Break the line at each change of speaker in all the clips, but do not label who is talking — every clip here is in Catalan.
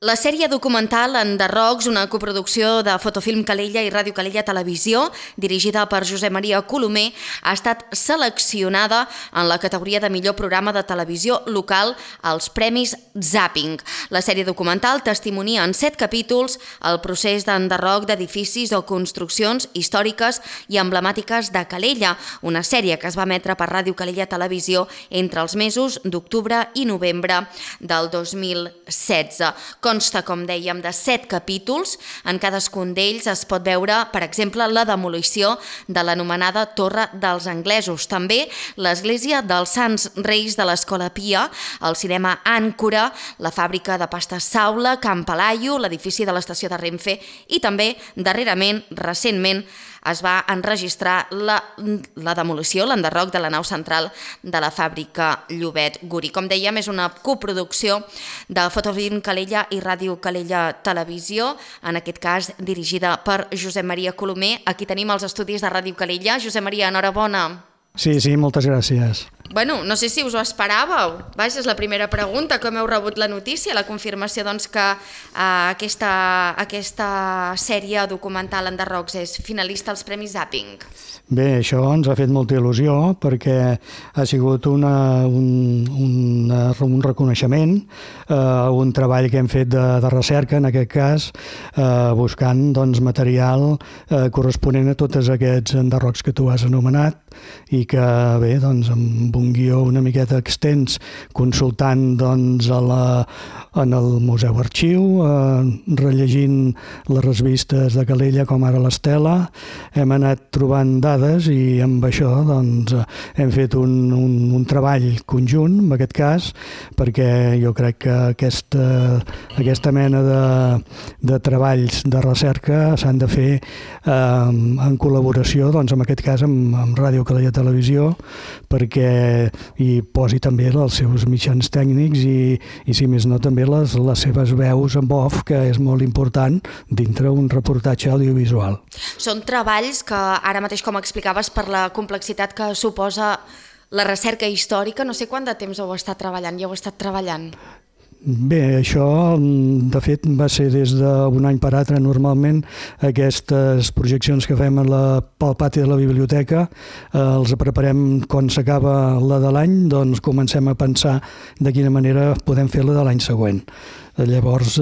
La sèrie documental Enderrocs, una coproducció de Fotofilm Calella i Ràdio Calella Televisió, dirigida per Josep Maria Colomer, ha estat seleccionada en la categoria de millor programa de televisió local als Premis Zapping. La sèrie documental testimonia en 7 capítols el procés d'enderroc d'edificis o construccions històriques i emblemàtiques de Calella, una sèrie que es va emetre per Ràdio Calella Televisió entre els mesos d'octubre i novembre del 2016. Consta, com dèiem, de 7 capítols. En cadascun d'ells es pot veure, per exemple, la demolició de l'anomenada Torre dels Anglesos. També l'església dels Sants Reis de l'Escola Pia, el cinema Àncora, la fàbrica de pastes Saula, Camp Palaio, l'edifici de l'estació de Renfe i també, darrerament, recentment, es va enregistrar la demolició, l'enderroc de la nau central de la fàbrica Llobet Guri. Com dèiem, és una coproducció de Fotofilm Calella i Ràdio Calella Televisió, en aquest cas dirigida per Josep Maria Colomer. Aquí tenim els estudis de Ràdio Calella. Josep Maria, enhorabona.
Sí, moltes gràcies.
Bueno, no sé si us ho esperàveu. Vaja, és la primera pregunta. Com heu rebut la notícia, la confirmació que aquesta sèrie documental Enderrocs és finalista als Premis Zapping?
Bé, això ens ha fet molta il·lusió perquè ha sigut un reconeixement, un treball que hem fet de recerca, en aquest cas, buscant material corresponent a tots aquests enderrocs que tu has anomenat i que, bé, amb un guió una miqueta extens, consultant en el Museu Arxiu, rellegint les revistes de Calella com ara l'Estela, hem anat trobant dades i amb això hem fet un treball conjunt, en aquest cas, perquè jo crec que aquesta mena de treballs de recerca s'han de fer en col·laboració, en aquest cas, amb Ràdio Calella Televisió, perquè hi posi també els seus mitjans tècnics i si més no, també les seves veus en off, que és molt important dintre un reportatge audiovisual.
Són treballs que ara mateix, com explicaves, per la complexitat que suposa la recerca històrica, no sé quant de temps heu estat treballant, ja heu estat treballant.
Bé, això de fet va ser des d'un any per altre. Normalment aquestes projeccions que fem pel pati de la biblioteca els preparem quan s'acaba la de l'any, doncs comencem a pensar de quina manera podem fer la de l'any següent. Llavors,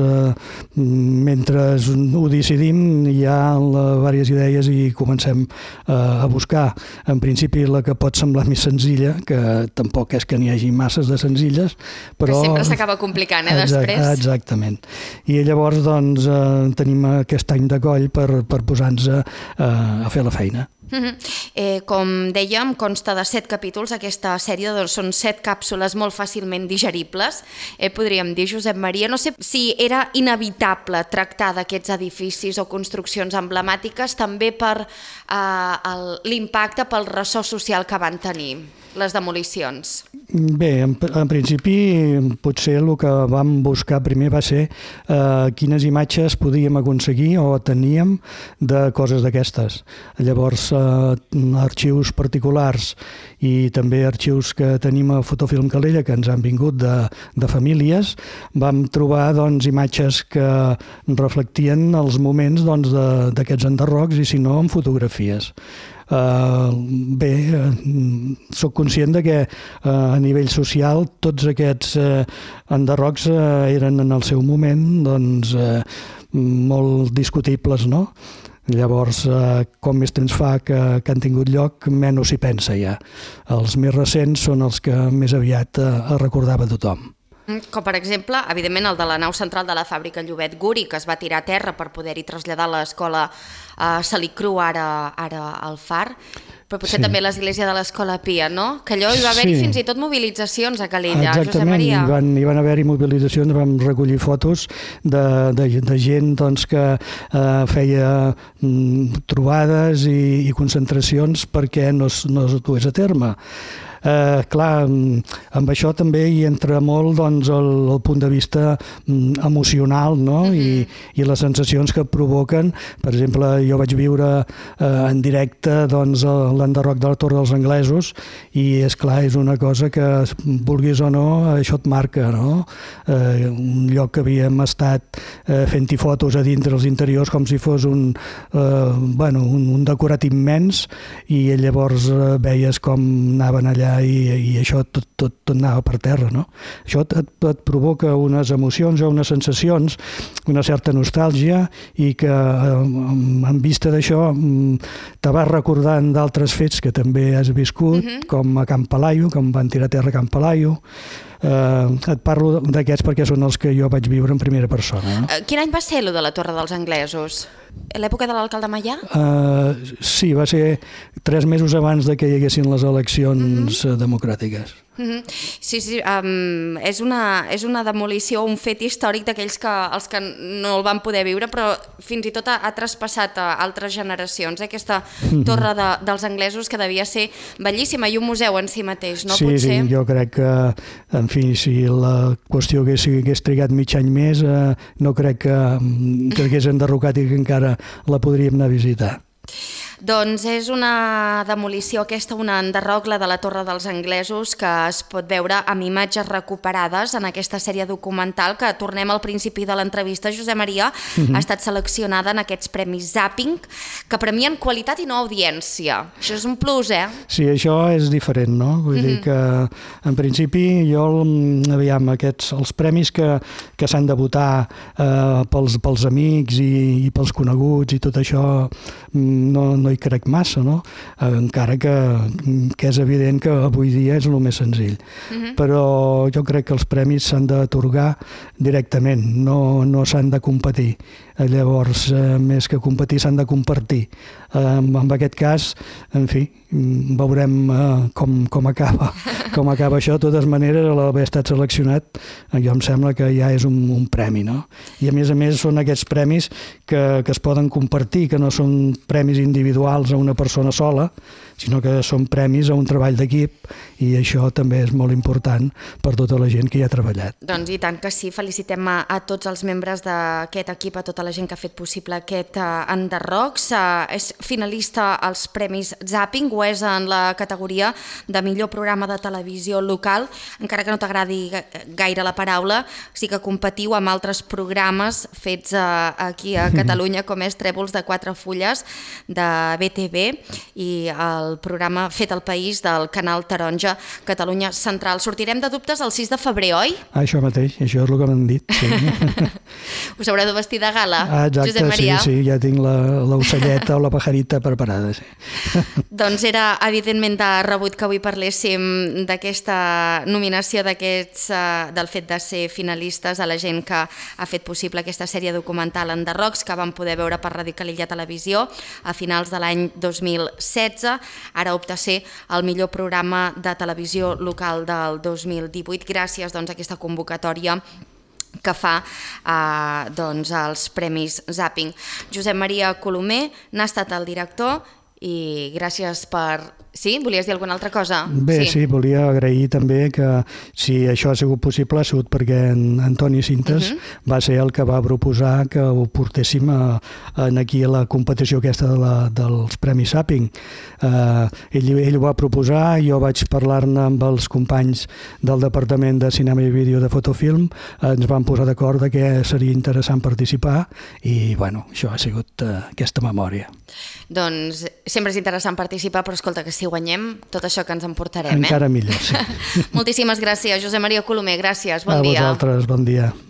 mentre ho decidim, hi ha diverses idees i comencem a buscar. En principi, la que pot semblar més senzilla, que tampoc és que n'hi hagi masses de senzilles, però...
Que sempre s'acaba complicant, després?
Exactament. I llavors, tenim aquest any de coll per posar-nos a fer la feina.
Com dèiem, consta de 7 capítols. Aquesta sèrie són 7 càpsules molt fàcilment digeribles. Podríem dir, Josep Maria, no sé si era inevitable tractar d'aquests edificis o construccions emblemàtiques també per l'impacte pel ressò social que van tenir les demolicions.
Bé, en principi potser el que vam buscar primer va ser quines imatges podíem aconseguir o teníem de coses d'aquestes. Llavors, arxius particulars i també arxius que tenim a Fotofilm Calella, que ens han vingut de famílies, vam trobar imatges que reflectien els moments d'aquests enderrocs i, si no, en fotografies. Bé, soc conscient que a nivell social tots aquests enderrocs eren en el seu moment molt discutibles, no? Llavors, com més temps fa que han tingut lloc, menys s'hi pensa ja. Els més recents són els que més aviat recordava tothom.
Com, per exemple, evidentment, el de la nau central de la fàbrica Llobet Guri, que es va tirar a terra per poder-hi traslladar l'escola Salicru, ara al Far, però potser també l'església de l'Escola Pia, no? Que allò hi va haver-hi fins i tot mobilitzacions a Calella, Josep Maria.
Exactament, hi van haver-hi mobilitzacions, vam recollir fotos de gent que feia trobades i concentracions perquè no es dués a terme. Clar, amb això també hi entra molt doncs, el punt de vista emocional, no? I les sensacions que provoquen. Per exemple, jo vaig viure en directe doncs, l'enderroc de la Torre dels Anglesos i, és clar, és una cosa que, vulguis o no, això et marca, no? Un lloc que havíem estat fent-hi fotos a dintre els interiors com si fos un decorat immens i llavors veies com anaven allà i això tot anava per terra, no? Això et provoca unes emocions o unes sensacions, una certa nostàlgia i que en vista d'això te vas recordant d'altres fets que també has viscut, com a Can Palaio, com van tirar a terra a Can Palaio. Et parlo d'aquests perquè són els que jo vaig viure en primera persona. No?
Quin any va ser lo de la Torre dels Anglesos? L'època de l'alcalde Maià?
Sí, va ser 3 mesos abans de que hi haguessin les eleccions democràtiques.
Sí, és una demolició, un fet històric d'aquells els que no el van poder viure, però fins i tot ha traspassat a altres generacions, aquesta Torre dels Anglesos, que devia ser bellíssima i un museu en si mateix, no?
Sí, jo crec que, en fi, si la qüestió hagués trigat mig any més, no crec que hagués enderrocat i que encara la podríem anar a visitar.
Doncs és una demolició aquesta, un enderroc, la de la Torre dels Anglesos, que es pot veure amb imatges recuperades en aquesta sèrie documental que, tornem al principi de l'entrevista, Josep Maria, ha estat seleccionada en aquests premis Zapping, que premien qualitat i no audiència. Això és un plus,
Sí, això és diferent, no? Vull dir que, en principi, els premis que s'han de votar pels amics i pels coneguts i tot això, no hi crec massa, no? Encara que és evident que avui dia és el més senzill. Però jo crec que els premis s'han d'atorgar directament, no s'han de competir. Llavors, més que competir, s'han de compartir. En aquest cas, en fi, veurem com acaba això. De totes maneres, a l'haver estat seleccionat, jo em sembla que ja és un premi, no? I a més són aquests premis que es poden compartir, que no són premis individuals a una persona sola, sinó que són premis a un treball d'equip, i això també és molt important per tota la gent que hi ha treballat.
Doncs i tant que sí, felicitem a tots els membres d'aquest equip, a tota la gent que ha fet possible aquest enderroc. És finalista als Premis Zapping, ho és en la categoria de millor programa de televisió local, encara que no t'agradi gaire la paraula, sí que competiu amb altres programes fets aquí a Catalunya, com és Trèvols de 4 fulles de BTV i el programa Fet al País del Canal Taronja Catalunya Central. Sortirem de dubtes el 6 de febrer, oi?
Això mateix, això és el que m'han dit. Sí.
Us haureu de vestir de gala,
exacte,
Josep Maria?
Sí, ja tinc l'ocelleta o la pajarita preparada. Sí.
Doncs era evidentment de rebut que avui parléssim d'aquesta nominació del fet de ser finalistes, a la gent que ha fet possible aquesta sèrie documental Enderrocs, que vam poder veure per Ràdio Calella Televisió a finals de l'any 2016. Ara opta a ser el millor programa de televisió local del 2018 gràcies a aquesta convocatòria que fa als Premis Zapping. Josep Maria Colomer n'ha estat el director i gràcies per... Sí? Volies dir alguna altra cosa?
Bé, sí, volia agrair també que si això ha sigut possible ha sigut perquè Antoni Cintas va ser el que va proposar que ho portéssim aquí a la competició aquesta dels Premis Zapping. Ell ho va proposar, jo vaig parlar-ne amb els companys del Departament de Cinema i Vídeo de Fotofilm, ens vam posar d'acord que seria interessant participar i, bueno, això ha sigut aquesta memòria.
Doncs sempre és interessant participar, però escolta, que si guanyem, tot això que ens emportarem.
Encara millor, sí.
Moltíssimes gràcies, Josep Maria Colomer, gràcies, bon dia.
A vosaltres, bon dia.